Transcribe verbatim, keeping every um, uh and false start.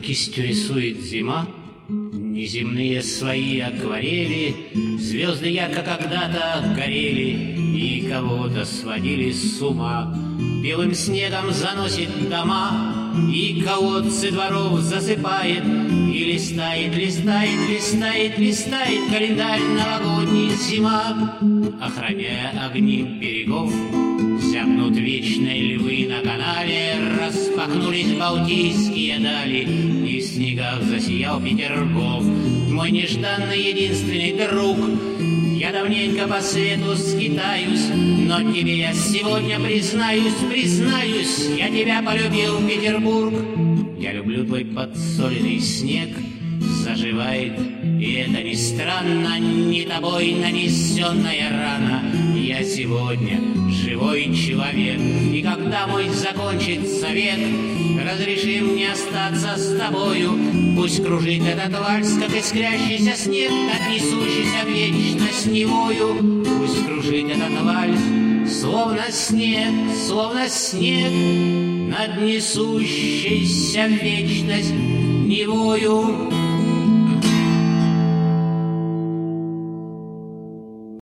кистью рисует зима неземные свои акварели. Звезды ярко когда-то горели и кого-то сводили с ума. Белым снегом заносит дома и колодцы дворов засыпает. И листает, листает, листает, листает календарь новогодний зима. Охраняя огни берегов, зябнут вечные львы на канале. Распахнулись балтийские дали, и в снегах засиял Петергоф. Мой нежданный единственный друг, я давненько по свету скитаюсь, но тебе я сегодня признаюсь, признаюсь, я тебя полюбил, Петербург. Я люблю твой подсоленный снег, заживает, и это не странно, не тобой нанесенная рана. Я сегодня живой человек, и когда мой закончится век, разреши мне остаться с тобою. Пусть кружит этот вальс, как искрящийся снег, над несущийся в вечность Невою. Пусть кружит этот вальс, словно снег, словно снег, над несущейся в вечность Невою.